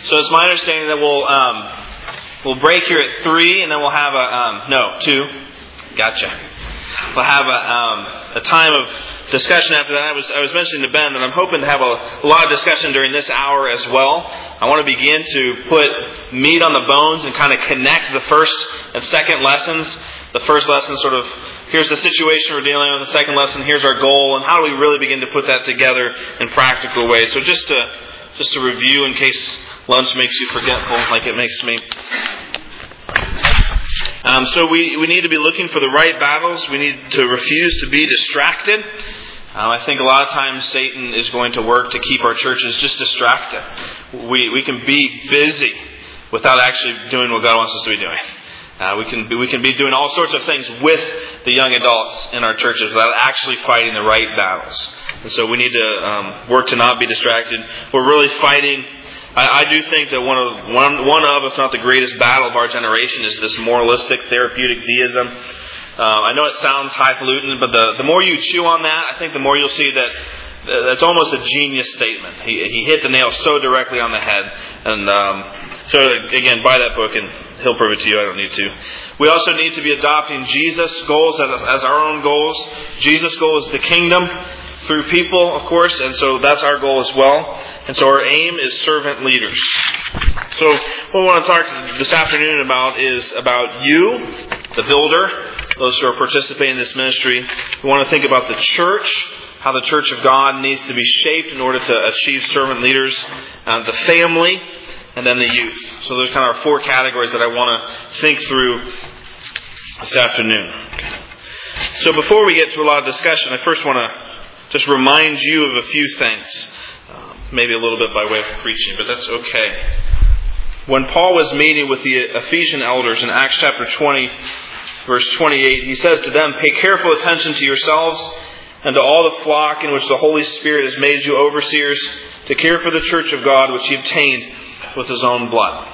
So it's my understanding that we'll break here at 3, and then we'll have 2. Gotcha. We'll have a time of discussion after that. I was mentioning to Ben that I'm hoping to have a lot of discussion during this hour as well. I want to begin to put meat on the bones and kind of connect the first and second lessons. The first lesson sort of, here's the situation we're dealing with. The second lesson, here's our goal, and how do we really begin to put that together in practical ways. So just to review in case lunch makes you forgetful like it makes me. So we need to be looking for the right battles. We need to refuse to be distracted. I think a lot of times Satan is going to work to keep our churches just distracted. We can be busy without actually doing what God wants us to be doing. We can be doing all sorts of things with the young adults in our churches without actually fighting the right battles. And so we need to work to not be distracted. We're really fighting. I do think that one of, if not the greatest battle of our generation is this moralistic, therapeutic deism. I know it sounds highfalutin, but the more you chew on that, I think the more you'll see that that's almost a genius statement. He hit the nail so directly on the head. And so again, buy that book and he'll prove it to you. I don't need to. We also need to be adopting Jesus' goals as our own goals. Jesus' goal is the kingdom through people, of course, and so that's our goal as well. And so our aim is servant leaders. So what we want to talk this afternoon about is about you, the builder, those who are participating in this ministry. We want to think about the church, how the church of God needs to be shaped in order to achieve servant leaders, the family, and then the youth. So there's kind of our 4 categories that I want to think through this afternoon. So before we get to a lot of discussion, I first want to just remind you of a few things. Maybe a little bit by way of preaching, but that's okay. When Paul was meeting with the Ephesian elders in Acts chapter 20, verse 28, he says to them, "Pay careful attention to yourselves and to all the flock in which the Holy Spirit has made you overseers to care for the church of God, which He obtained with His own blood."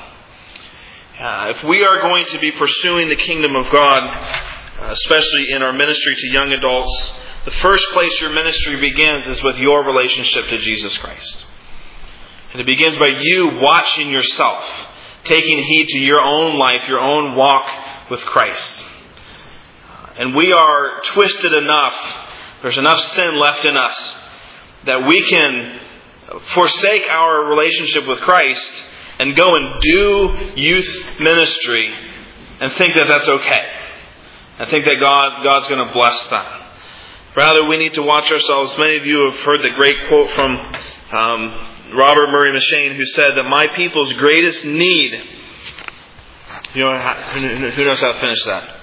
If we are going to be pursuing the kingdom of God, especially in our ministry to young adults, the first place your ministry begins is with your relationship to Jesus Christ. And it begins by you watching yourself, taking heed to your own life, your own walk with Christ. And we are twisted enough, there's enough sin left in us, that we can forsake our relationship with Christ and go and do youth ministry and think that that's okay. And think that God's going to bless that. Rather, we need to watch ourselves. Many of you have heard the great quote from Robert Murray M'Cheyne, who said that my people's greatest need... who knows how to finish that?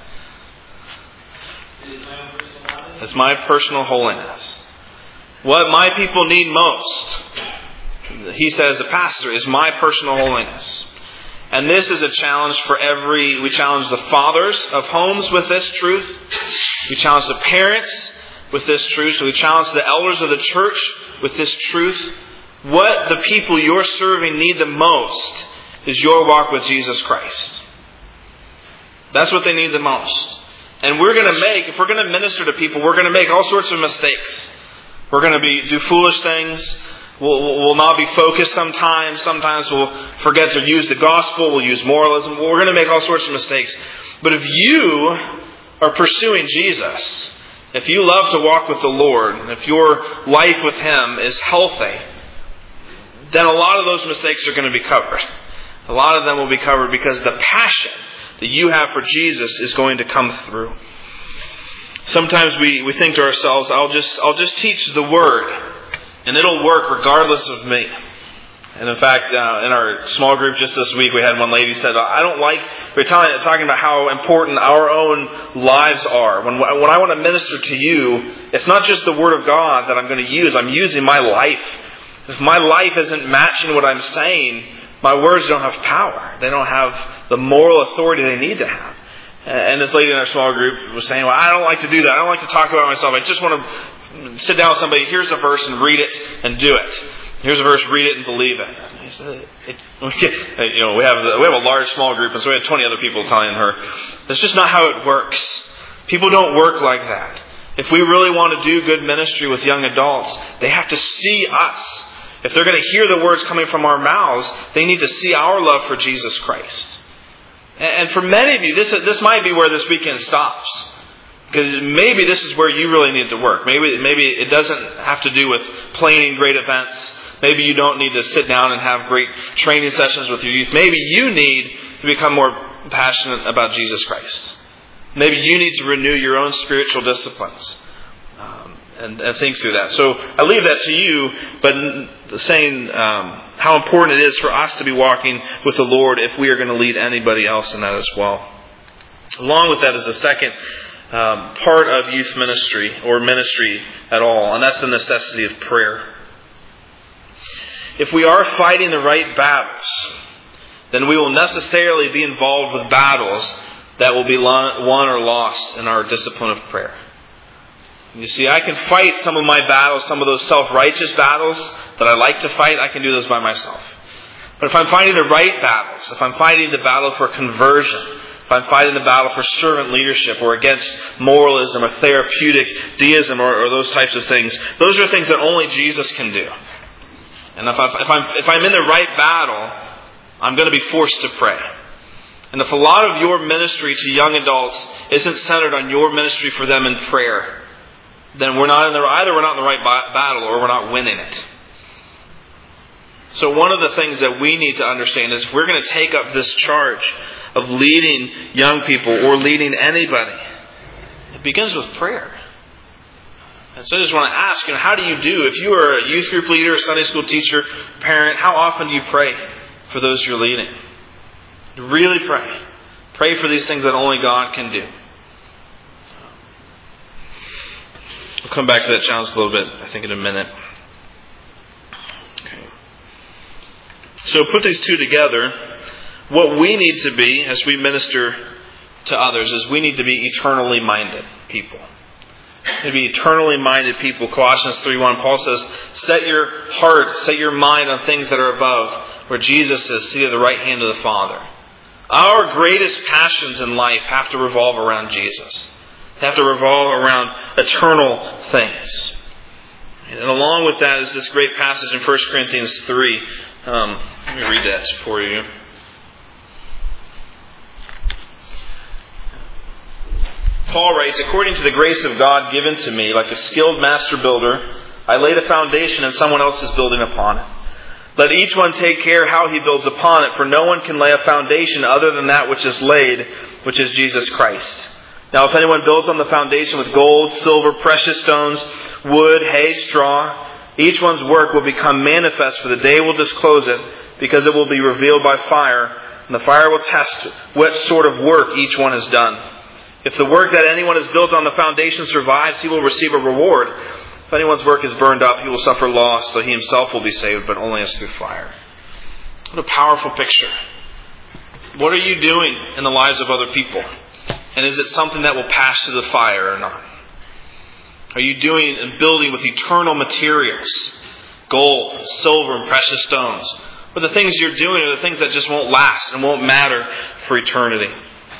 It's my personal holiness. What my people need most, he says, the pastor, is my personal holiness. And this is a challenge for we challenge the fathers of homes with this truth. We challenge the parents with this truth. So we challenge the elders of the church with this truth. What the people you're serving need the most is your walk with Jesus Christ. That's what they need the most. And if we're going to minister to people, we're going to make all sorts of mistakes. We're going to do foolish things. We'll not be focused sometimes. Sometimes we'll forget to use the gospel. We'll use moralism. We're going to make all sorts of mistakes. But if you are pursuing Jesus, if you love to walk with the Lord, if your life with Him is healthy, then a lot of those mistakes are going to be covered. A lot of them will be covered because the passion that you have for Jesus is going to come through. Sometimes we think to ourselves, I'll just teach the Word, and it'll work regardless of me. And in fact, in our small group just this week, we had one lady said, we're talking about how important our own lives are. When I want to minister to you, it's not just the Word of God that I'm going to use. I'm using my life. If my life isn't matching what I'm saying, my words don't have power. They don't have the moral authority they need to have. And this lady in our small group was saying, well, I don't like to do that. I don't like to talk about myself. I just want to sit down with somebody, here's a verse and read it and do it. Here's a verse, read it and believe it. He said, we have a large small group, and so we had 20 other people telling her, that's just not how it works. People don't work like that. If we really want to do good ministry with young adults, they have to see us If they're going to hear the words coming from our mouths, they need to see our love for Jesus Christ. And for many of you, this might be where this weekend stops. Because maybe this is where you really need to work. Maybe it doesn't have to do with planning great events. Maybe you don't need to sit down and have great training sessions with your youth. Maybe you need to become more passionate about Jesus Christ. Maybe you need to renew your own spiritual disciplines and think through that. So I leave that to you, but saying how important it is for us to be walking with the Lord if we are going to lead anybody else in that as well. Along with that is the second part of youth ministry or ministry at all, and that's the necessity of prayer. If we are fighting the right battles, then we will necessarily be involved with battles that will be won or lost in our discipline of prayer. You see, I can fight some of my battles, some of those self-righteous battles that I like to fight, I can do those by myself. But if I'm fighting the right battles, if I'm fighting the battle for conversion, if I'm fighting the battle for servant leadership or against moralism or therapeutic deism or those types of things, those are things that only Jesus can do. And if I'm in the right battle, I'm going to be forced to pray. And if a lot of your ministry to young adults isn't centered on your ministry for them in prayer, then either we're not in the right battle or we're not winning it. So one of the things that we need to understand is if we're going to take up this charge of leading young people or leading anybody, it begins with prayer. And so I just want to ask, how do you do? If you are a youth group leader, Sunday school teacher, parent, how often do you pray for those you're leading? Really pray. Pray for these things that only God can do. We'll come back to that challenge a little bit, I think, in a minute. Okay. So put these two together. What we need to be as we minister to others is we need to be eternally minded people. To be eternally minded people. Colossians 3:1, Paul says, set your heart, set your mind on things that are above, where Jesus is seated at the right hand of the Father. Our greatest passions in life have to revolve around Jesus. They have to revolve around eternal things. And along with that is this great passage in 1 Corinthians 3. Let me read that for you. Paul writes, according to the grace of God given to me, like a skilled master builder, I laid a foundation and someone else is building upon it. Let each one take care how he builds upon it, for no one can lay a foundation other than that which is laid, which is Jesus Christ. Now if anyone builds on the foundation with gold, silver, precious stones, wood, hay, straw, each one's work will become manifest, for the day will disclose it, because it will be revealed by fire, and the fire will test what sort of work each one has done. If the work that anyone has built on the foundation survives, he will receive a reward. If anyone's work is burned up, he will suffer loss, though he himself will be saved, but only as through fire. What a powerful picture. What are you doing in the lives of other people? And is it something that will pass through the fire or not? Are you doing and building with eternal materials? Gold, silver, and precious stones. Or the things you're doing are the things that just won't last and won't matter for eternity.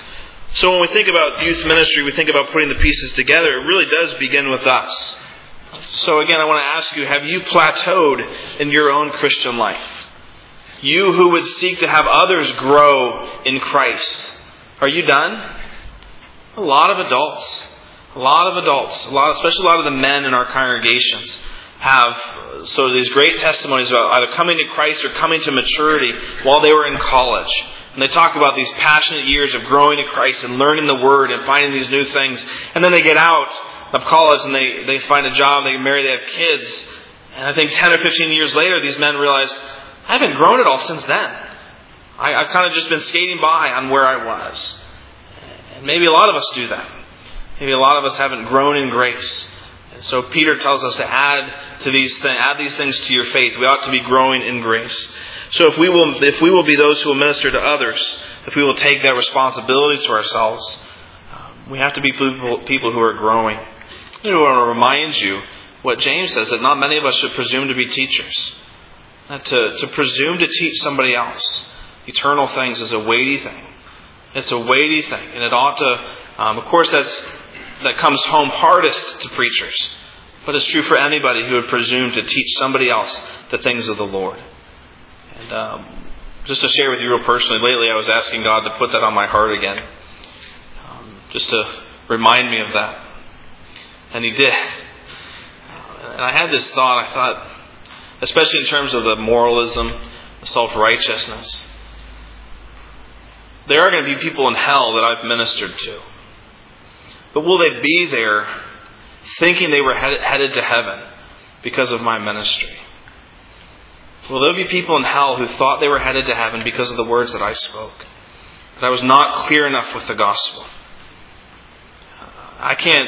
So when we think about youth ministry, we think about putting the pieces together. It really does begin with us. So again, I want to ask you, have you plateaued in your own Christian life? You who would seek to have others grow in Christ. Are you done? A lot of adults, especially a lot of the men in our congregations have sort of these great testimonies about either coming to Christ or coming to maturity while they were in college. And they talk about these passionate years of growing to Christ and learning the Word and finding these new things. And then they get out of college and they find a job, they marry, they have kids. And I think 10 or 15 years later, these men realize, I haven't grown at all since then. I've kind of just been skating by on where I was. And maybe a lot of us do that. Maybe a lot of us haven't grown in grace. And so Peter tells us to add these things to your faith. We ought to be growing in grace. So if we will be those who will minister to others, if we will take that responsibility to ourselves, we have to be people who are growing. I want to remind you what James says, that not many of us should presume to be teachers. That to presume to teach somebody else eternal things is a weighty thing. It's a weighty thing. And it ought to, of course, that comes home hardest to preachers. But it's true for anybody who would presume to teach somebody else the things of the Lord. And just to share with you real personally, lately I was asking God to put that on my heart again. Just to remind me of that. And He did. And I had this thought, I thought, especially in terms of the moralism, the self-righteousness, there are going to be people in hell that I've ministered to. But will they be there thinking they were headed to heaven because of my ministry? Will there be people in hell who thought they were headed to heaven because of the words that I spoke? That I was not clear enough with the gospel. I can't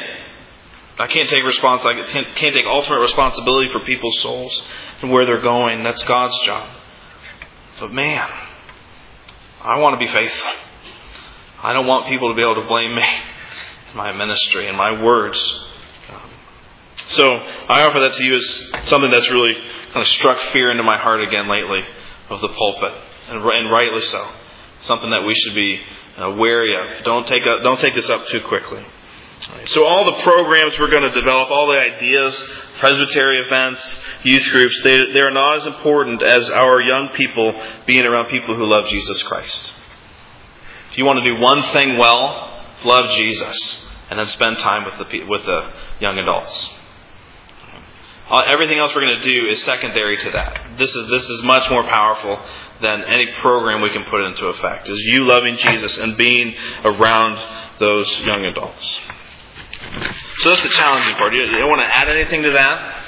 take ultimate responsibility for people's souls and where they're going. That's God's job. But man, I want to be faithful. I don't want people to be able to blame me and my ministry and my words. So I offer that to you as something that's really kind of struck fear into my heart again lately of the pulpit, and rightly so. Something that we should be wary of. Don't take this up too quickly. So all the programs we're going to develop, all the ideas, presbytery events, youth groups, they are not as important as our young people being around people who love Jesus Christ. If you want to do one thing well, love Jesus, and then spend time with the young adults. Everything else we're going to do is secondary to that. This is much more powerful than any program we can put into effect. Is you loving Jesus and being around those young adults. So that's the challenging part. Do you want to add anything to that?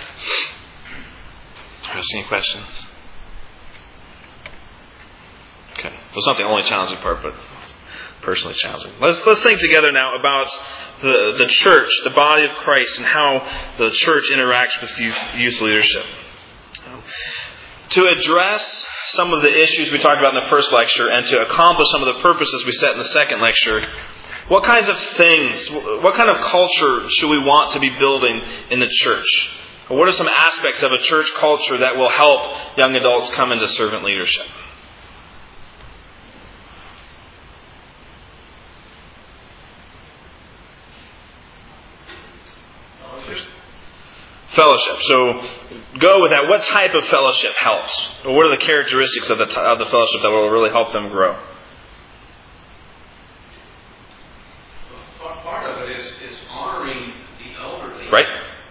Any questions? Okay. Well, it's not the only challenging part, but it's personally challenging. Let's think together now about the church, the body of Christ, and how the church interacts with youth leadership. To address some of the issues we talked about in the first lecture and to accomplish some of the purposes we set in the second lecture, what kinds of things, what kind of culture should we want to be building in the church? Or what are some aspects of a church culture that will help young adults come into servant leadership? Fellowship. So go with that. What type of fellowship helps? Or what are the characteristics of the fellowship that will really help them grow? Part of it is honoring the elderly. Right.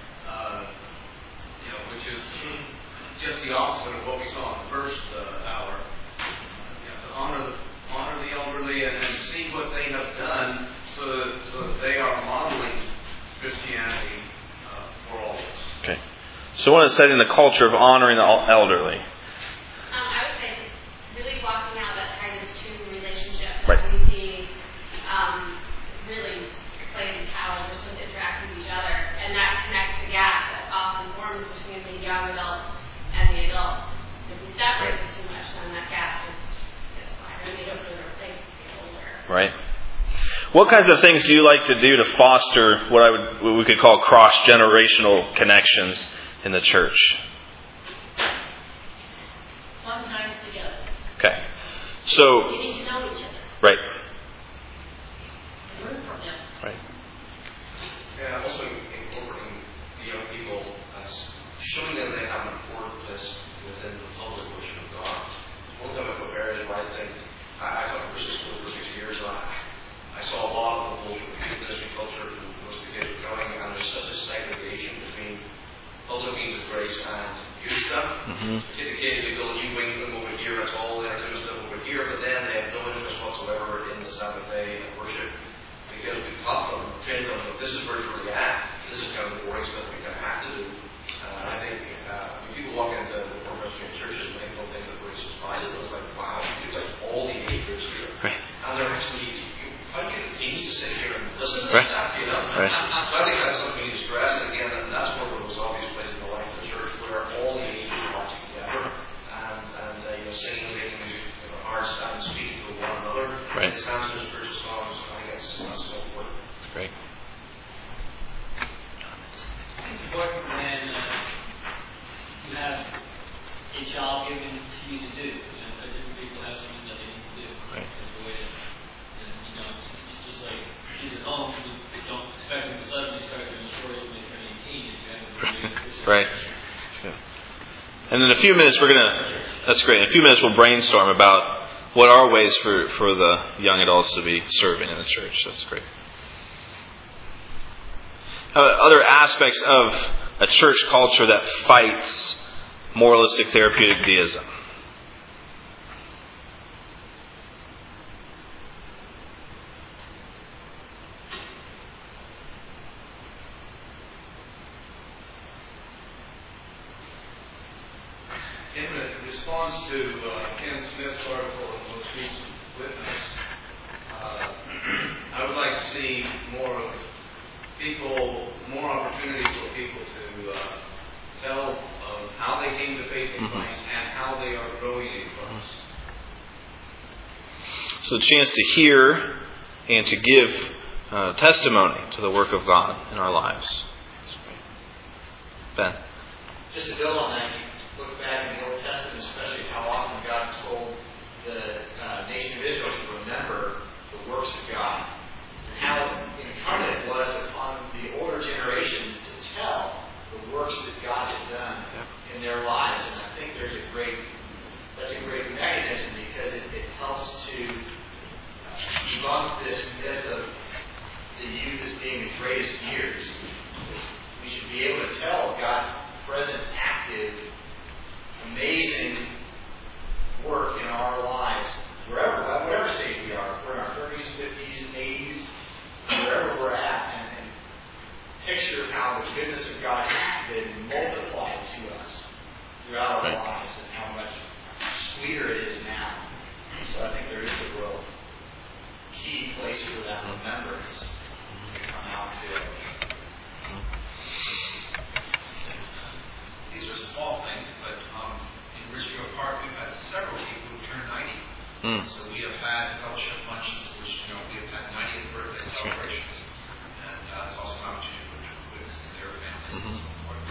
Which is just the opposite of what we saw in the first hour. To honor the elderly and see what they have done so that they are modeling Christianity for all of us. Okay. So one is setting the culture of honoring the elderly. I would say just really blocking out that Titus 2 relationship. Right. We see really explaining how we're supposed to interact with each other. And that connects the gap that often forms between the young adult and the adult. If we separate them too much, then that gap just gets wider and they don't really replace the older. Right. What kinds of things do you like to do to foster what we could call cross-generational connections in the church? Fun times together. Okay. So You need to know each other. right. Learn from them. Right. Yeah, also incorporating the young people as showing them they have an important place within the public worship of God. One time I put barriers where I think I taught Christian school for 6 years, and I saw a lot of the whole ministry culture who most of the kids were going, and there's such a segregation between public means of grace and youth stuff. Mm-hmm. Take the kids, we build a new wing them over here, it's all entertainment stuff over here, but then they have no interest whatsoever in the Sabbath day and worship. Because we taught them, trained them, this is virtually this is kind of the boring stuff we kind of have to do. And I think when people walk into the Presbyterian churches and people think that we're just sizes, it's like, wow, it's like all the age groups here. Right. And they're actually, how do you get the teams to sit here and listen to Right. that, you know? Right. So I think that's something we need to stress, and again, and that's one of those obvious places in the life of the church where all the age groups are together and singing, making music, hearts stand and speaking to one another. Right. It sounds to spiritual songs, I think that's so important. That's great. It's important when you have a job given to you to do. Different people have something that they need to do. Right. That's the way to, just like kids at home, you don't expect them to suddenly start doing chores when they turn 18 if you haven't been doing it. Right. And in a few minutes that's great. In a few minutes we'll brainstorm about what are ways for the young adults to be serving in the church. That's great. Other aspects of a church culture that fights moralistic therapeutic deism. In response to Ken Smith's article in Most Recent Witness, I would like to see more opportunities for people to tell how they came to faith in Christ and how they are growing in Christ. So a chance to hear and to give testimony to the work of God in our lives. Ben? Just to build on that, you look back in the Old Testament, especially how often God told the nation of Israel to remember the works of God, and how incumbent it was upon the older generations to tell the works that God had done in their lives. And I think that's a great mechanism, because it helps to debunk this myth of the youth as being the greatest years. We should be able to tell God's present, active, amazing work in our lives, whatever stage we are. If we're in our 30s, 50s, 80s, wherever we're at, and picture how the goodness of God has been multiplied to us throughout our lives, and how much sweeter it is now. So I think there is a real key place for that remembrance to come out to. These are small things, but in Richfield Park we've had several people who turned 90. So we have had fellowship functions, which we have had 90th birthday celebrations, and it's also an opportunity for witness to their families and so forth.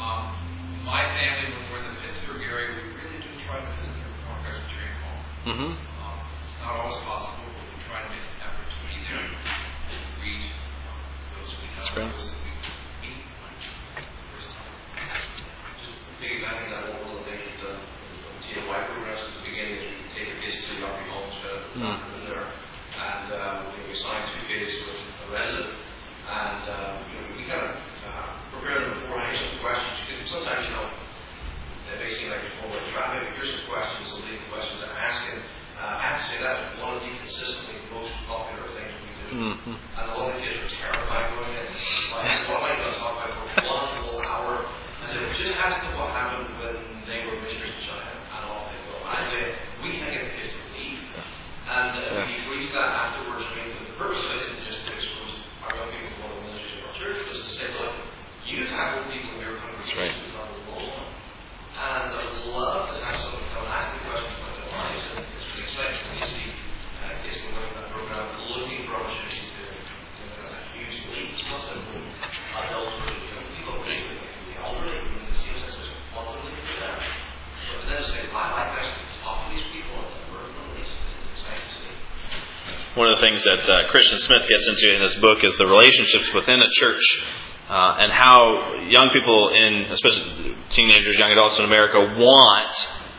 My family, when we're in the Pittsburgh area, we really do try to visit the Reformed Presbyterian home. It's not always possible, but we try to make an effort to be there and greet those we know, those that we meet for the first time. Piggybacking on one of the things that TNY programs at the beginning is we take the kids to the Army homes there, and we signed 2 kids with a resident, and we kind of prepare them beforehand. Here's some questions. Sometimes they may seem like you're pulling traffic, but here's some questions, the leading questions I'm asking. I have to say that's one of the consistently most popular things we do. And a lot of the kids are terrified going in. Like, what am I going to talk about for 1 whole hour? I said, just ask them what happened when they were missionaries in China, and all they go. And I say, we can't get the kids to leave. And we brief that afterwards. I mean, the purpose of it isn't just to expose our young people to one of the ministries of our church, but it's to say, look, you have people in your congregation who are alone. And I would love to have someone come and ask the questions about their lives. And it's really exciting when you see kids going in that program looking for opportunities to, that's a huge leap. It's not simply adults or people raised with elderly. I mean, it seems like there's lots of looking for that. But then say, I'd like to actually talk to these people and work with these. It's exciting to see. One of the things that Christian Smith gets into in this book is the relationships within a church. And how young people, especially teenagers, young adults in America, want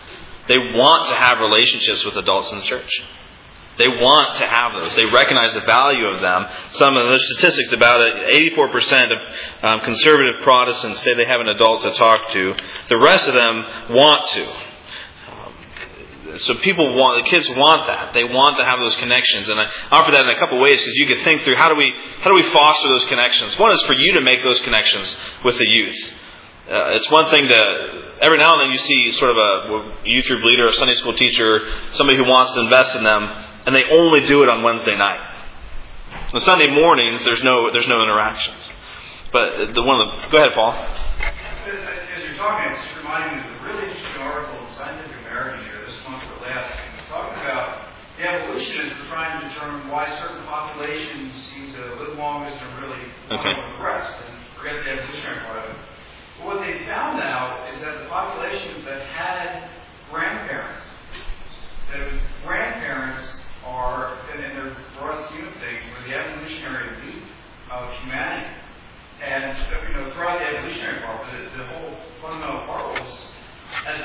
to have relationships with adults in the church. They want to have those. They recognize the value of them. Some of the statistics about it, 84% of conservative Protestants say they have an adult to talk to. The rest of them want to. So the kids want that. They want to have those connections. And I offer that in a couple of ways, because you could think through how do we foster those connections. One is for you to make those connections with the youth. It's one thing to, every now and then you see sort of a youth group leader, a Sunday school teacher, somebody who wants to invest in them, and they only do it on Wednesday night. On Sunday mornings, there's no interactions. But go ahead, Paul. As you're talking, it's just reminding me of a really interesting article in Scientific American here this month or last. It's talking about the evolutionists were trying to determine why certain populations seem to live longest and really longer than the rest, and forget the evolutionary part of it. But what they found out is that the populations that had grandparents, are, in their broad scheme of things, were the evolutionary elite of humanity. And throughout the evolutionary part, the whole fundamental part was, as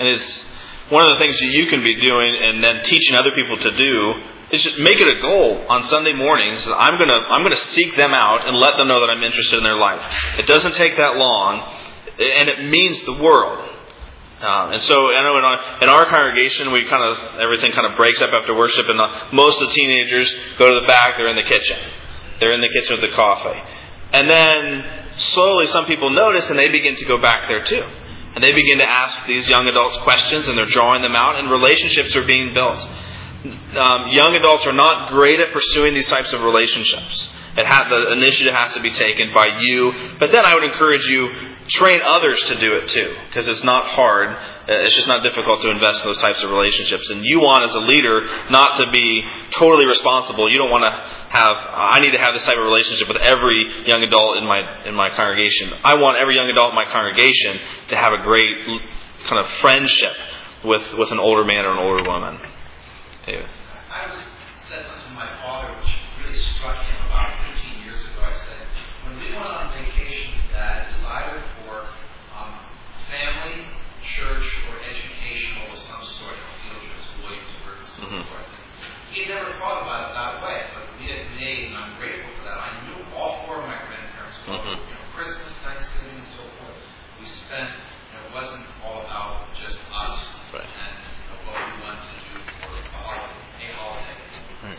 And it's one of the things that you can be doing and then teaching other people to do is just make it a goal on Sunday mornings that I'm gonna seek them out and let them know that I'm interested in their life. It doesn't take that long, and it means the world. And so I know in our congregation, everything kind of breaks up after worship, and most of the teenagers go to the back. They're in the kitchen. They're in the kitchen with the coffee, and then slowly some people notice, and they begin to go back there too. And they begin to ask these young adults questions, and they're drawing them out, and relationships are being built. Young adults are not great at pursuing these types of relationships. The initiative has to be taken by you. But then I would encourage you, train others to do it too, because it's not hard. It's just not difficult to invest in those types of relationships. And you want, as a leader, not to be totally responsible. You don't want to I need to have this type of relationship with every young adult in my congregation. I want every young adult in my congregation to have a great kind of friendship with an older man or an older woman. David. I said this to my father, which really struck him about 15 years ago. I said, when we went on vacations, Dad, it was either for family, church, or educational of some sort, field trips, Williamsburg, and so forth. He had never thought about it that way, but we had made, and I'm grateful for that. I knew all four of my grandparents, Christmas, Thanksgiving, and so forth. We spent, it wasn't all about just us and what we wanted to do for a holiday. Right.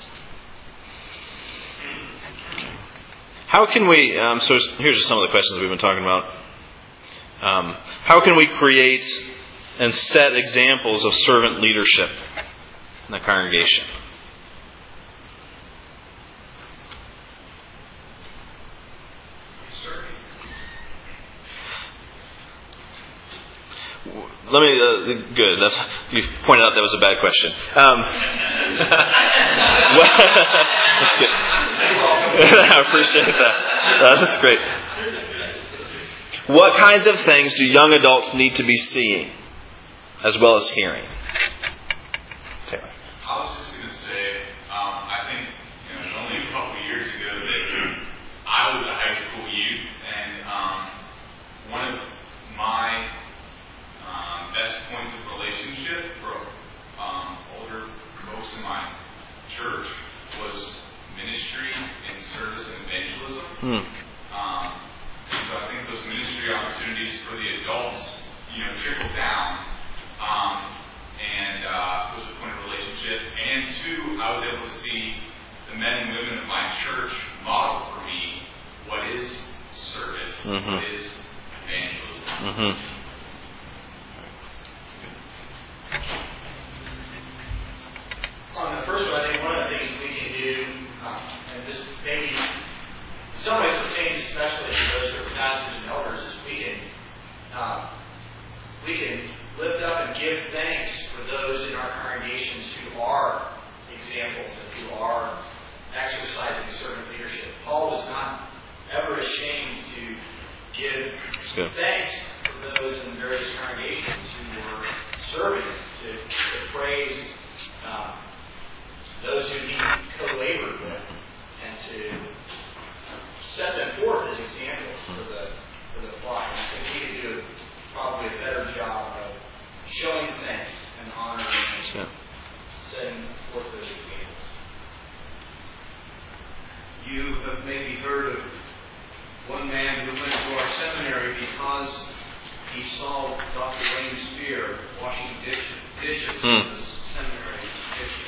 How can we, so here's just some of the questions we've been talking about. How can we create and set examples of servant leadership in the congregation? Good. You pointed out that was a bad question. That's good. I appreciate that. That's great. What kinds of things do young adults need to be seeing as well as hearing? Taylor. I was just going to say, I think only a couple of years ago that I was a high school youth, and one of my best points of relationship for older folks in my church was ministry and service and evangelism. So I think those ministry opportunities for the adults, trickle down, and was a point of relationship. And two, I was able to see the men and women of my church model for me what is service, what is evangelism. On the first one, I think one of the things we can do, and this maybe in some ways pertains especially to those who are pastors and elders, is we can lift up and give thanks for those in our congregations who are examples and who are exercising servant leadership. Paul was not ever ashamed to give thanks for those in various congregations who were serving, to praise those who he co-labored with, and to set them forth as examples for the flock. And I think we can do probably a better job of showing thanks and honoring and setting forth those examples. You have maybe heard of one man who went to our seminary because he saw Dr. Wayne Spear washing dishes in the seminary kitchen.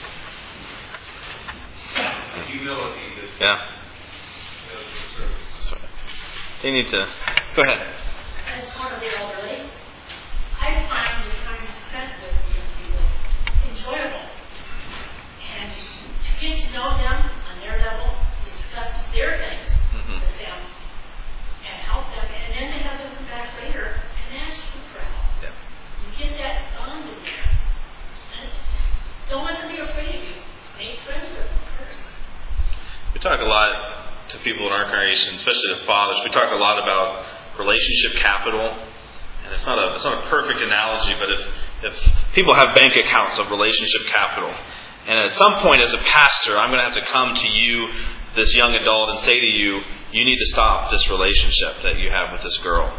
The humility that That's right. They need to go ahead. As part of the elderly, I find the time spent with young people enjoyable, and to get to know them on their level, discuss their things with them, and help them, and then they have them come back later and ask you for help. You get that bond in there. And don't let them be afraid of you. Make friends with them first. We talk a lot to people in our congregation, especially the fathers. We talk a lot about relationship capital, and it's not a perfect analogy, but if people have bank accounts of relationship capital, and at some point as a pastor, I'm going to have to come to you, this young adult, and say to you, you need to stop this relationship that you have with this girl.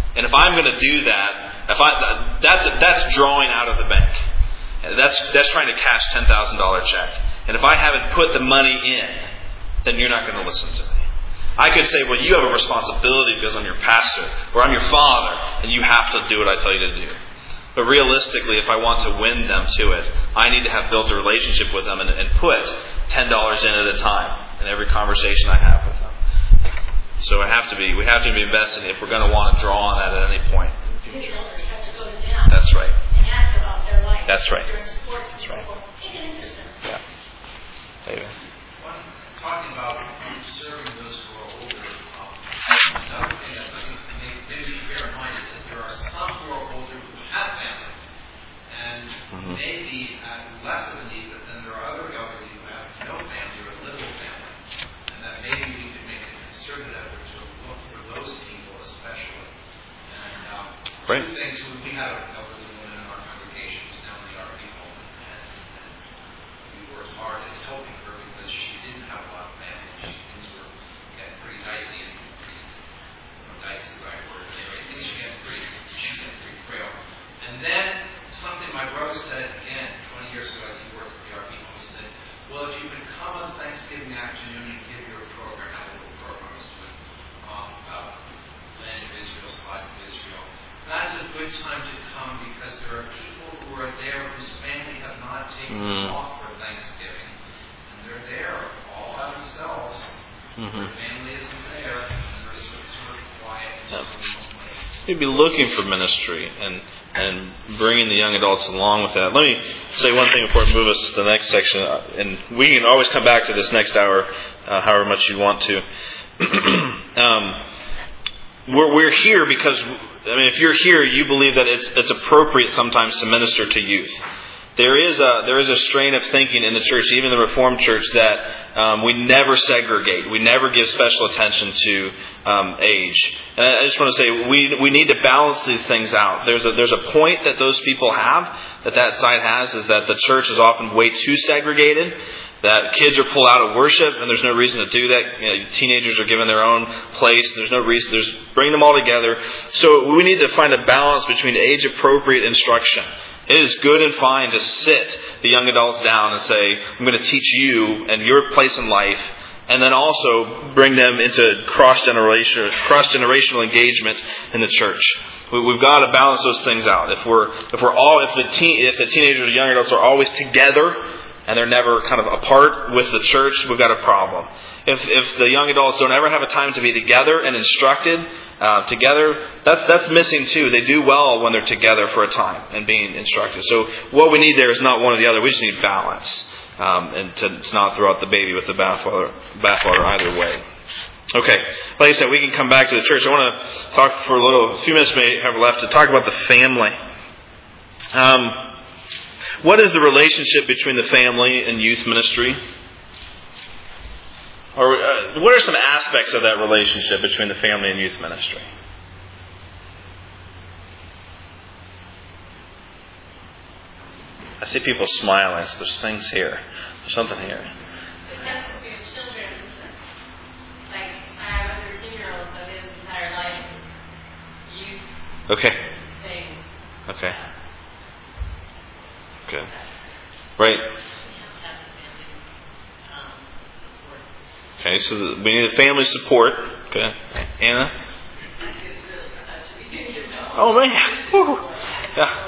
And if I'm going to do that, that's drawing out of the bank. That's trying to cash $10,000 check. And if I haven't put the money in, then you're not going to listen to me. I could say, well, you have a responsibility because I'm your pastor, or I'm your father, and you have to do what I tell you to do. But realistically, if I want to win them to it, I need to have built a relationship with them and put $10 in at a time in every conversation I have with them. So we have to be invested if we're going to want to draw on that at any point. His elders have to go to them. That's right. And ask about their life. That's right. Their sports and That's so right. forth. Take an interest in them. Yeah. Amen. Talking about serving those who are older, another thing that I think maybe bear in mind is that there are some who are older who have family, and maybe at less of a need, but then there are other elderly who have no family or little family, and that maybe we could make a concerted effort to look for those people especially. And right. two things, we have an elderly woman in our congregation who's now in the RP home, and we worked hard at helping her because she didn't have a lot of family. Things were getting pretty dicey, and dicey is the right word. Anyway, things were getting pretty frail. And then something my brother said again 20 years ago as he worked at the RP home, he said, well, if you can come on Thanksgiving afternoon and give your program, have a little program I was doing about land of Israel, spots of Israel, that's a good time to come because there are people who are there whose family have not taken off for Thanksgiving. They're there all by themselves. Their family isn't there, and they're sort of quiet and sort of You'd be looking for ministry and bringing the young adults along with that. Let me say one thing before we move us to the next section, and we can always come back to this next hour, however much you want to. We're here because, if you're here, you believe that it's appropriate sometimes to minister to youth. There is a strain of thinking in the church, even the Reformed Church, that we never segregate. We never give special attention to age. And I just want to say we need to balance these things out. There's a point that those people have, that side has, is that the church is often way too segregated. That kids are pulled out of worship, and there's no reason to do that. Teenagers are given their own place. There's no reason. Bring them all together. So we need to find a balance between age-appropriate instruction. It is good and fine to sit the young adults down and say, I'm going to teach you and your place in life, and then also bring them into cross-generational engagement in the church. We've got to balance those things out. If the teenagers or young adults are always together and they're never kind of apart with the church, we've got a problem. If the young adults don't ever have a time to be together and instructed together, that's missing too. They do well when they're together for a time and being instructed. So what we need there is not one or the other. We just need balance, and to not throw out the baby with the bathwater either way. Okay, like I said, we can come back to the church. I want to talk for a few minutes we have left to talk about the family. What is the relationship between the family and youth ministry? Or what are some aspects of that relationship between the family and youth ministry? I see people smiling, so there's things here. There's something here. The sense of your children, like I have a 13-year-old, so his entire life is youth things. Okay. Good. Right. Okay, so we need the family support. Okay. Anna? Oh, man. Woo. Yeah.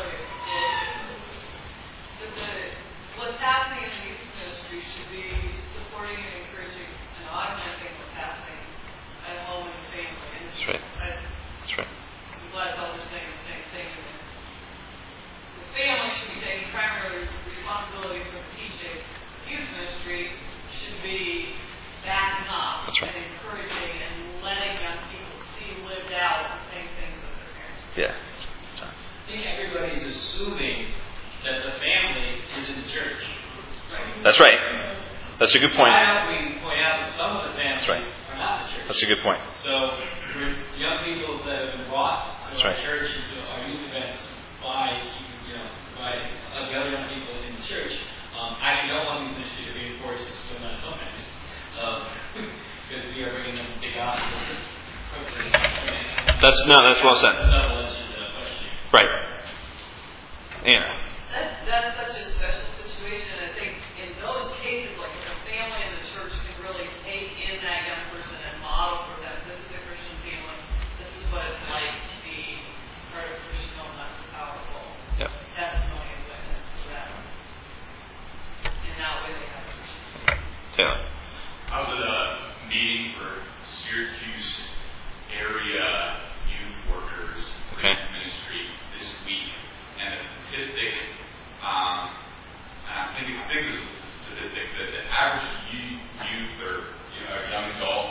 What's happening in the youth ministry should be supporting and encouraging and augmenting what's happening at home in the family. And That's right. That's right. I'm glad Elder's saying the same thing. The family should be taking primary responsibility for teaching. Youth ministry should be backing up and encouraging and letting young people see lived out the same things that their parents do. Yeah. I think everybody's assuming that the family is in the church. Right? That's right. That's a good point. Why don't we point out that some of the families are not the church? That's a good point. So, for young people that have been brought to our church and to our youth events by the other young people in the church, I actually don't want the ministry to be enforced as still not sometimes, because we are bringing them the gospel. That's well said. Right. Anna. That's such a special situation. I think in those cases, like if a family in the church can really take in that young person and model for them, this is a Christian family, this is what it's like to be part of a Christian home, that's powerful. Yep. Testimony and witness to that. And that way they have a Christian. Taylor. I was at a meeting for Syracuse area youth workers ministry this week, and a statistic, and I think it was a statistic that the average youth or young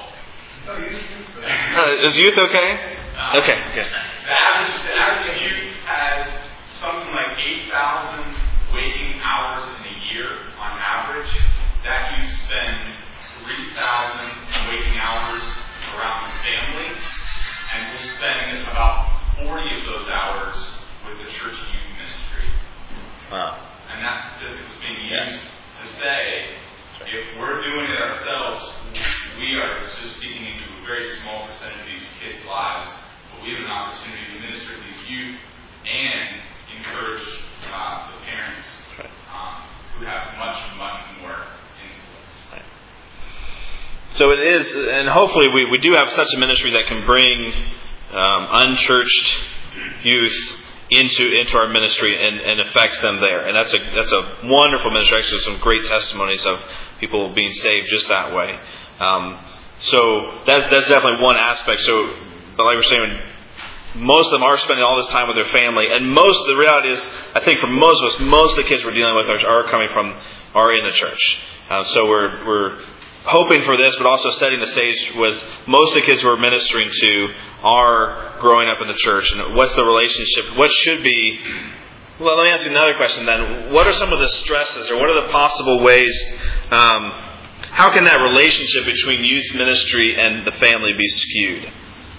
adult. Is youth okay? Okay. The average youth has something like 8,000 waking hours in a year on average. That youth spends 3,000 waking hours around the family, and will spend about 40 of those hours with the church youth ministry. Wow. And that statistic was being used to say, if we're doing it ourselves, we are just speaking into a very small percentage of these kids' lives, but we have an opportunity to minister to these youth and encourage the parents who have much, much more influence. So it is, and hopefully we do have such a ministry that can bring unchurched youth into our ministry and affect them there. And that's a wonderful ministry. Actually, some great testimonies of people being saved just that way. So that's definitely one aspect. So, like we're saying, most of them are spending all this time with their family, and the reality is, I think for most of us, most of the kids we're dealing with are in the church. So we're hoping for this, but also setting the stage with most of the kids we're ministering to are growing up in the church. And what's the relationship? What should be... Well, let me ask you another question then. What are some of the stresses, or what are the possible ways... how can that relationship between youth ministry and the family be skewed?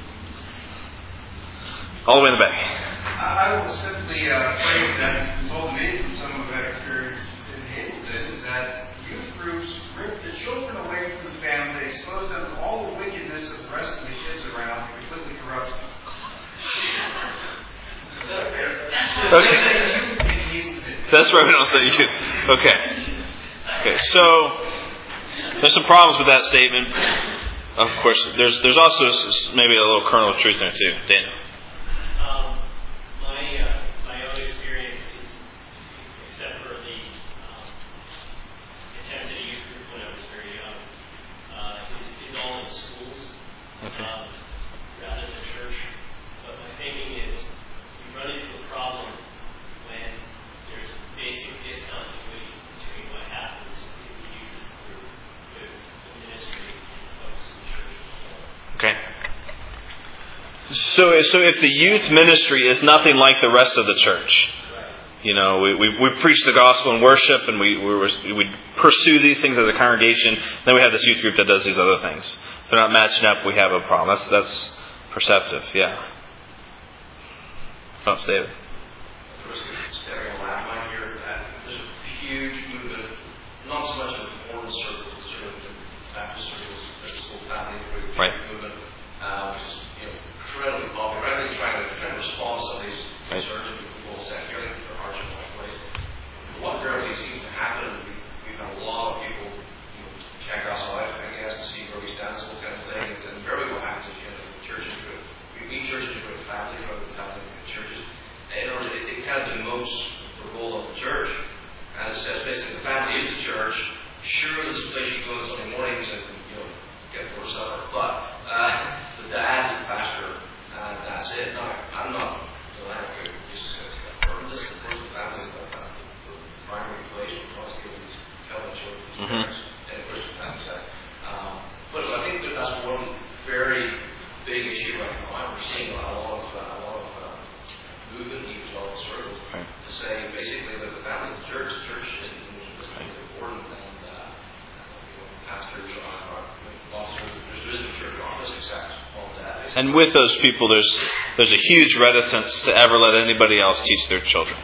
All the way in the back. I will simply phrase that, you told me from some of that experience in Hazleton, is that youth groups rip the children away from the family, expose them to all the wickedness of the rest of the kids around, and completely corrupts them. Okay. That's right, we don't say youth. Okay, so there's some problems with that statement. Of course, there's also maybe a little kernel of truth in it too. Daniel. My own experience is, except for the attempted youth group when I was very young, is all in schools rather than church. But my thinking is, you run into a problem when there's basic discontinuity between what happens in the youth group with the ministry and folks in the church as well. Okay. So if the youth ministry is nothing like the rest of the church, we preach the gospel and worship, and we pursue these things as a congregation. Then we have this youth group that does these other things. If they're not matching up, we have a problem. That's perceptive. Yeah. Oh, it's David. There's a huge movement, not so much in the formal circles, but sort of in Baptist circles, Episcopal family movement, which is incredibly popular. Rather than trying to respond to some of these concerns that people say, here for our place. What rarely seems to happen, we've had a lot of people check us out, I guess, to see where we stand, so kind of thing. And very what happens is, churches do it. We churches do it family rather than family churches. And it kind of demotes the role of the church. And it says basically the family is the church. Sure, there's a place you go on Sunday mornings and get for supper, but the dad is the pastor, and that's it. No, I'm not denying it. Just this the family stuff. That's the primary place for us to give these telling children to parents and a Christian family side. But I think that that's one very big issue right now. We're seeing a lot of movement, even as well as circles, to say basically that the family is the church. The church is important, and pastors are and with those people, there's a huge reticence to ever let anybody else teach their children.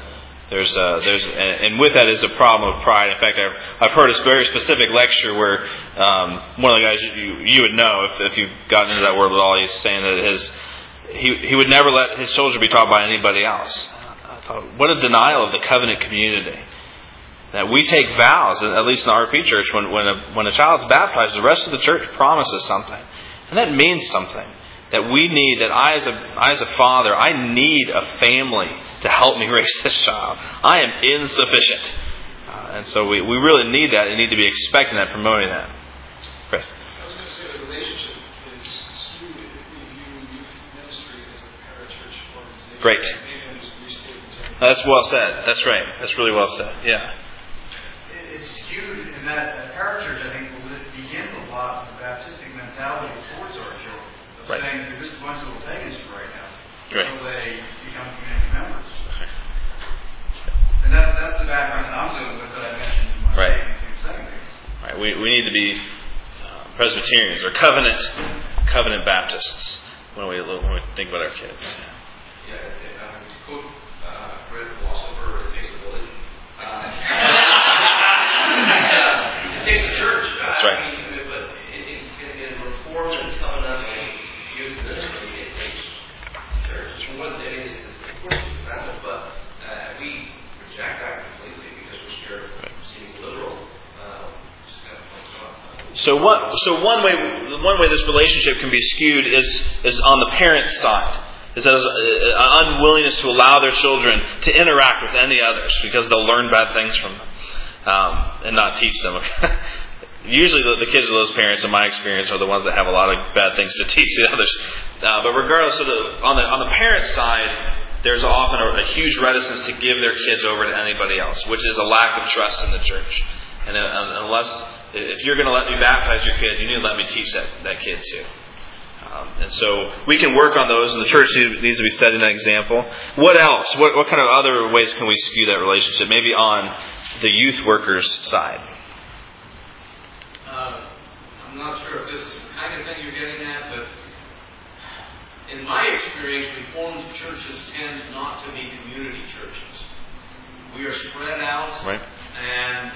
And with that is a problem of pride. In fact, I've heard a very specific lecture where one of the guys you would know if you've gotten into that world at all, he's saying that he would never let his children be taught by anybody else. I thought, what a denial of the covenant community. That we take vows, at least in the RP church, when a child's baptized, the rest of the church promises something. And that means something. That we need, that I as a father, I need a family to help me raise this child. I am insufficient. And so we really need that and need to be expecting that, promoting that. Chris? I was going to say the relationship is skewed if we view youth ministry as a parachurch organization. Great. Maybe I'm just restating that. That's well said. That's right. That's really well said. Yeah. It's skewed in that parachurch, I think, begins a lot with the Baptistic mentality towards our children. Of Right. saying, "This is a bunch of little pagans right now." Right. So they become community members. And that's the background that I'm dealing with that I mentioned in my Right. statement. Right. We need to be Presbyterians or covenant Baptists when we think about our kids. Yeah, to quote a great philosopher, it takes a village. It takes a church. That's right. I mean, but in reform and covenant and youth ministry, it takes church. It's important to family, but we reject that completely because we're scared of seeming liberal. So one way this relationship can be skewed is on the parent's side. Is that an unwillingness to allow their children to interact with any others because they'll learn bad things from them and not teach them. Usually the kids of those parents, in my experience, are the ones that have a lot of bad things to teach the others. But regardless, on the parent's side, there's often a huge reticence to give their kids over to anybody else, which is a lack of trust in the church. And if you're going to let me baptize your kid, you need to let me teach that kid too. And so we can work on those, and the church needs to be setting an example. What else? What kind of other ways can we skew that relationship? Maybe on the youth workers' side. I'm not sure if this is the kind of thing you're getting at, but in my experience, Reformed churches tend not to be community churches. We are spread out, right? And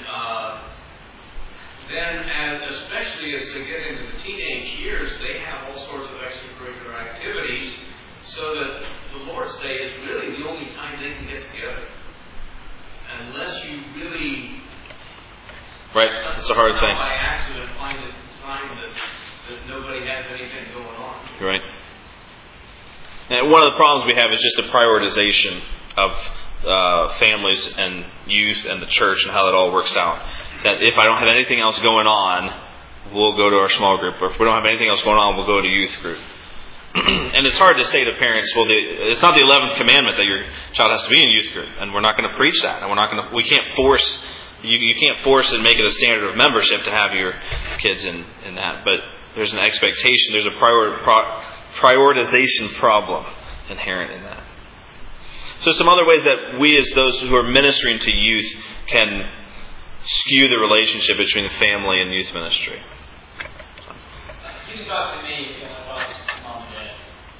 then, especially as they get into the teenage years, they have all sorts of extracurricular activities, so that the Lord's Day is really the only time they can get together. Unless you really... Right, it's a hard thing. By accident find a sign that nobody has anything going on. Right. And one of the problems we have is just the prioritization of families and youth and the church and how that all works out. That if I don't have anything else going on, we'll go to our small group. Or if we don't have anything else going on, we'll go to youth group. And it's hard to say to parents, well, it's not the 11th commandment that your child has to be in youth group, and we're not going to preach that, and we can't force. You can't force and make it a standard of membership to have your kids in that. But there's an expectation. There's a prioritization problem inherent in that. So some other ways that we as those who are ministering to youth can skew the relationship between the family and youth ministry. You can talk to me if I was mom and dad.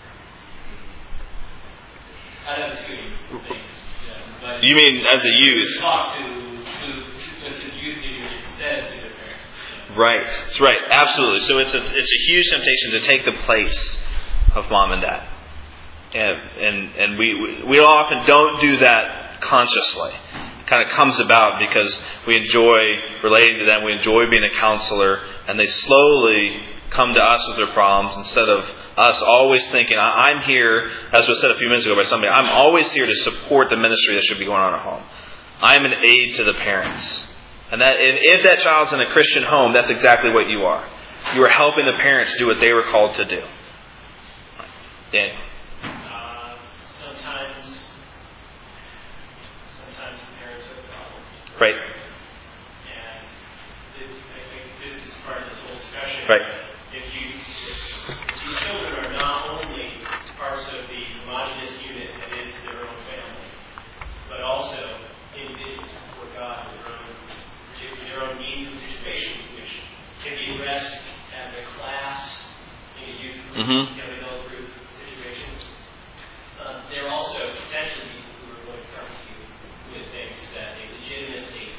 I'd have a skewing things. Yeah, you mean as a youth? Talk to youth leaders instead to their parents. Yeah. Right. That's right. Absolutely. So it's a huge temptation to take the place of mom and dad. And we often don't do that consciously. It kind of comes about because we enjoy relating to them, we enjoy being a counselor, and they slowly come to us with their problems instead of us always thinking, I'm here, as was said a few minutes ago by somebody, I'm always here to support the ministry that should be going on at home. I'm an aid to the parents. And that if that child's in a Christian home, that's exactly what you are. You are helping the parents do what they were called to do. Daniel. Sometimes the parents are the problem. Right. And I think this is part of this whole discussion. Right. If these children are not only parts of the homogenous unit that is their own family, but also individuals before God with their own needs and situations, which can be addressed as a class in a youth group, young adult group situation. There are also potentially people who are going to come to you with things that they legitimately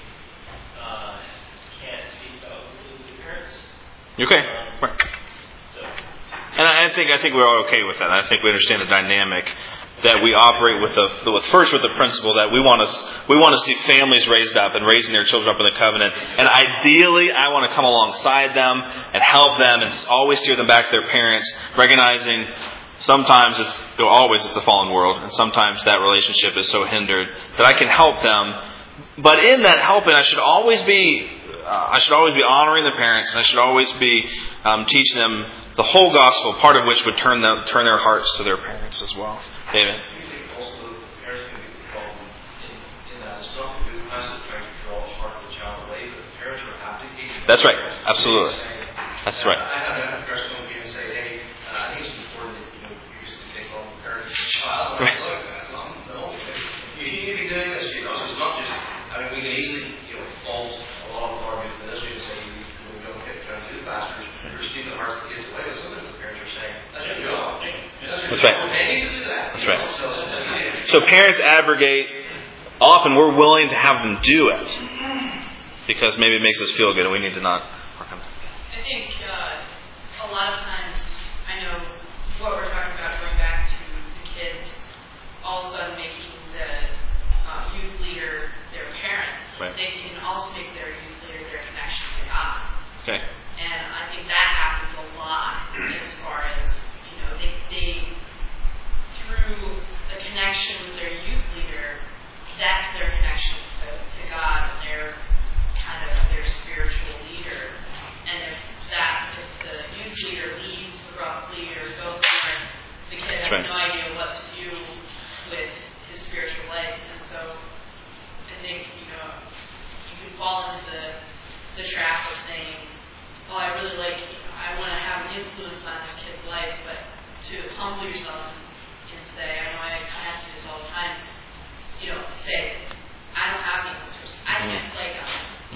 can't speak about with the parents. Okay. Right. So. And I I think we're all okay with that. I think we understand the dynamic that we operate with the principle that we want to see families raised up and raising their children up in the covenant. And ideally, I want to come alongside them and help them and always steer them back to their parents, recognizing sometimes it's the fallen world, and sometimes that relationship is so hindered that I can help them. But in that helping, I should always be honoring the parents, and I should always be teaching them the whole gospel, part of which would turn their hearts to their parents as well. David? Do you think also the parents can be involved in that? It's not a good message trying to draw the heart of the child away, but the parents are abdicating. That's right. Absolutely. That's right. I had a person come to me and say, hey, I think it's important that you used to take all the parents of the child. And I'm like, look, that's not, no. You need to be doing this, So it's not just, we can easily, fault a lot of arguments in ministry and say, we don't get trying to do the pastors. You're stealing the hearts of the kids away. But sometimes the parents are saying, that's your job. That's right. They need to do that. That's right. So parents abrogate. Often we're willing to have them do it because maybe it makes us feel good, and we need to not work on that. I think a lot of times, I know what we're talking about, going back to the kids, all of a sudden making the youth leader their parent. Right. They can also make their youth leader their connection to God. Okay. And I think that happens a lot as far as, they through the connection with their youth leader, that's their connection to God and their kind of their spiritual leader. And if the youth leader leaves abruptly or goes somewhere, the kid has no idea what to do with his spiritual life. And so I think, you can fall into the trap of saying, oh, I really I want to have an influence on this kid's life, but to humble yourself and say, I know I have to do this all the time, say, I don't have the answers. I can't play God.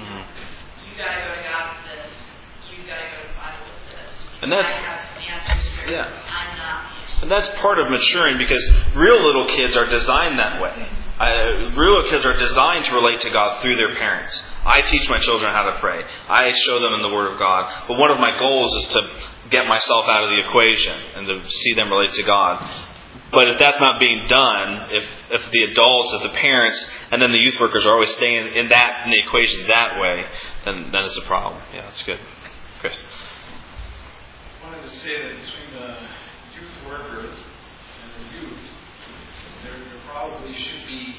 You got to go to God with this. You got to go to the Bible with this. And that's, I have some answers for you. I'm not you. And that's part of maturing, because real little kids are designed that way. Real kids are designed to relate to God through their parents. I teach my children how to pray. I show them in the Word of God. But one of my goals is to get myself out of the equation and to see them relate to God. But if that's not being done, if the adults, if the parents, and then the youth workers are always staying in the equation that way, then it's a problem. Yeah, that's good. Chris? I wanted to say that between the youth workers and the youth, there probably should be,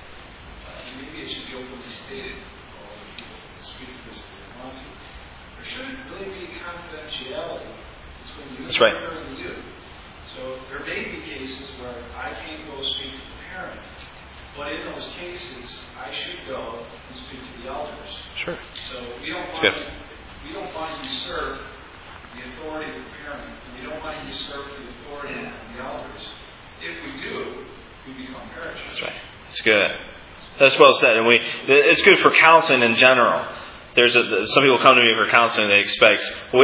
maybe it should be openly stated, or people can speak to this if they want to. There should really be confidentiality between the youth worker and the youth. So there may be cases where I can't go speak to the parent, but in those cases, I should go and speak to the elders. Sure. So we don't want to usurp the authority of the parent, and we don't want to usurp the authority of the elders. If we do, we become parachutes. That's right. That's good. That's well said. And it's good for counseling in general. Some people come to me for counseling. They expect we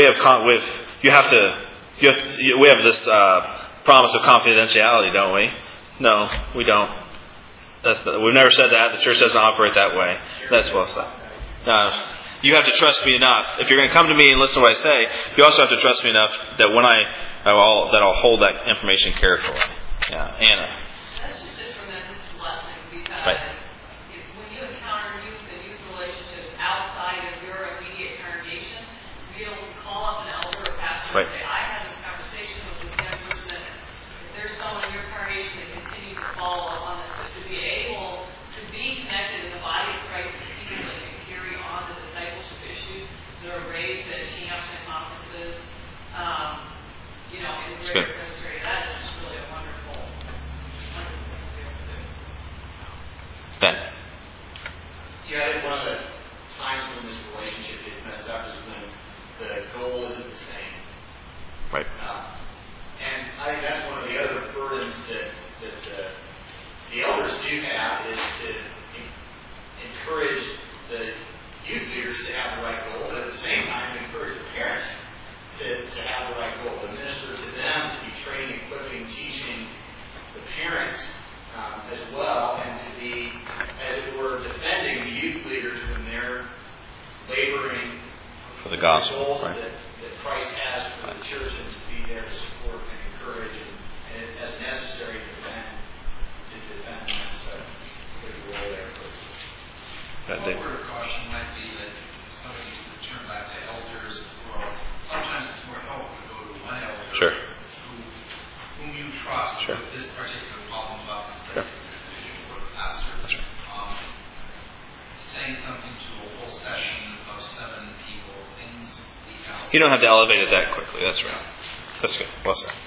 have this promise of confidentiality, don't we? No, we don't. We've never said that. The church doesn't operate that way. That's well said. You have to trust me enough. If you're going to come to me and listen to what I say, you also have to trust me enough that I'll hold that information carefully. Yeah, Anna. That's just a tremendous blessing, because when you encounter youth and youth relationships outside of your immediate congregation, to be able to call up an elder or pastor and say, I had this conversation with this young person. If there's someone in your congregation that continues to follow up on this, but to be able to be connected in the body of Christ to people that can carry on the discipleship issues that are raised at camps and conferences, in the greater Presbytery, that is just really a wonderful thing to be able to do. Ben. Yeah, I think one of the times when this relationship gets messed up is when the goal isn't the same. Right. And I think that's one of the other burdens that the elders do have, is to encourage the youth leaders to have the right goal, but at the same time encourage the parents to have the right goal, to minister to them, to be training, equipping, teaching the parents as well, and to be, as it were, defending the youth leaders when they're laboring for the gospel, goals right? that Christ has for the church, and to be there to support them. One word of caution might be that somebody needs to turn back to elders. Or sometimes it's more helpful to go to one elder whom you trust with this particular problem about this particular individual or the pastor. That's right. Saying something to a whole session of 7 people, things leak out. You don't have to elevate it that quickly. That's right. That's good. Well said.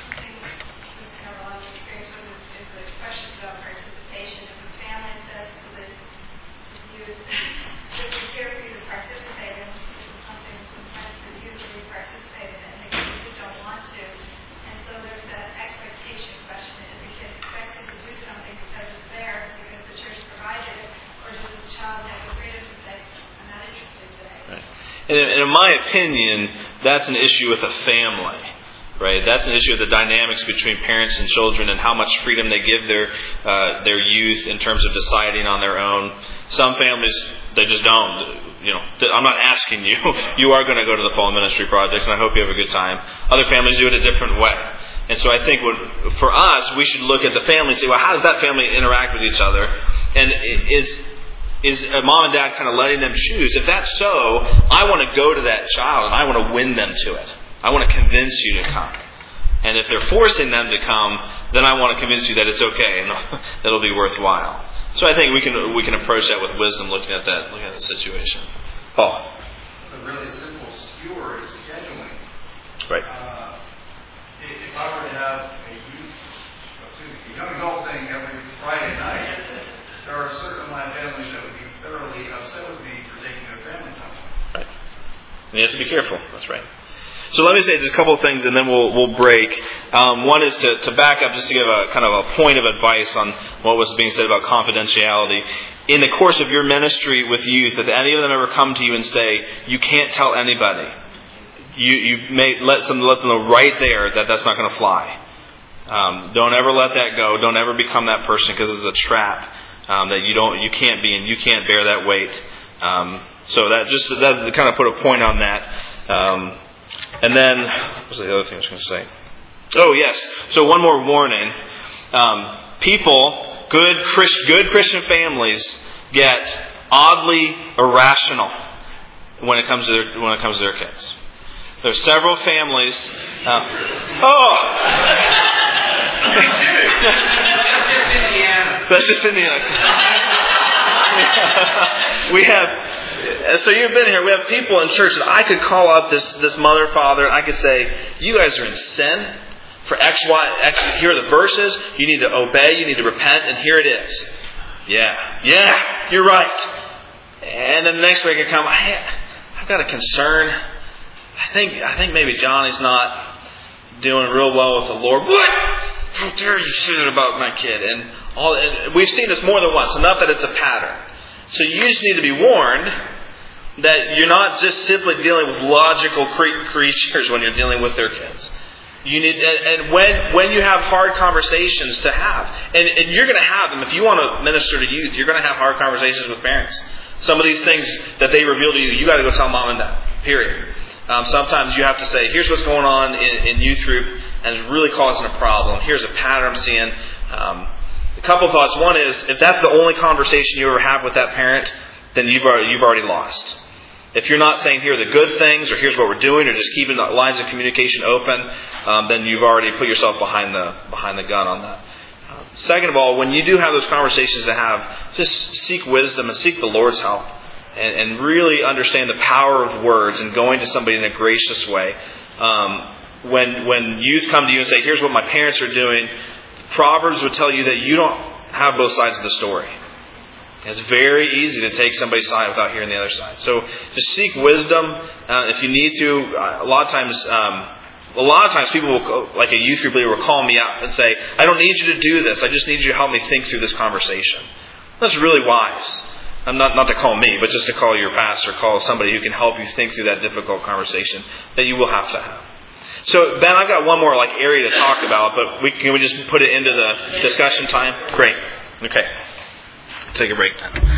And in my opinion, that's an issue with a family, right? That's an issue of the dynamics between parents and children and how much freedom they give their youth in terms of deciding on their own. Some families, they just don't. I'm not asking you. You are going to go to the Fall Ministry Project, and I hope you have a good time. Other families do it a different way. And so I think for us, we should look at the family and say, well, how does that family interact with each other? And is mom and dad kind of letting them choose? If that's so, I want to go to that child and I want to win them to it. I want to convince you to come. And if they're forcing them to come, then I want to convince you that it's okay and that it'll be worthwhile. So I think we can approach that with wisdom, looking at the situation. Paul. A really simple skewer is scheduling. Right. If I were to have a young adult thing every Friday night, there are certain of my families that would be thoroughly upset with me for taking their family time. Right. And you have to be careful. That's right. So let me say just a couple of things, and then we'll break. One is to back up, just to give a kind of a point of advice on what was being said about confidentiality. In the course of your ministry with youth, if any of them ever come to you and say, you can't tell anybody, you may let them know right there that that's not going to fly. Don't ever let that go. Don't ever become that person, because it's a trap that you can't be, and you can't bear that weight. So that kind of put a point on that. And then, what was the other thing I was going to say? Oh, yes. So one more warning. People, good Christian families, get oddly irrational when it comes to their kids. There's several families. That's just Indiana. We have. So you've been here. We have people in church that I could call up this mother, father, and I could say, you guys are in sin for X, Y, X. Here are the verses. You need to obey. You need to repent, and here it is. Yeah, you're right. And then the next week I come, I've got a concern. I think maybe Johnny's not doing real well with the Lord. What? How dare you say that about my kid? And we've seen this more than once. Enough that it's a pattern. So you just need to be warned that you're not just simply dealing with logical creatures when you're dealing with their kids. You need, and when you have hard conversations to have, and you're going to have them if you want to minister to youth, you're going to have hard conversations with parents. Some of these things that they reveal to you got to go tell mom and dad. Period. Sometimes you have to say, here's what's going on in youth group, and it's really causing a problem. Here's a pattern I'm seeing. A couple of thoughts. One is, if that's the only conversation you ever have with that parent, then you've already lost. If you're not saying, here are the good things, or here's what we're doing, or just keeping the lines of communication open, then you've already put yourself behind the gun on that. Second of all, when you do have those conversations to have, just seek wisdom and seek the Lord's help. And really understand the power of words and going to somebody in a gracious way. When youth come to you and say, here's what my parents are doing, Proverbs would tell you that you don't have both sides of the story. It's very easy to take somebody's side without hearing the other side. So just seek wisdom. If you need to, a lot of times people will, like a youth group leader, will call me out and say, I don't need you to do this. I just need you to help me think through this conversation. That's really wise. Not to call me, but just to call your pastor, call somebody who can help you think through that difficult conversation that you will have to have. So, Ben, I've got one more area to talk about, but can we just put it into the discussion time? Great. Okay. Take a break then.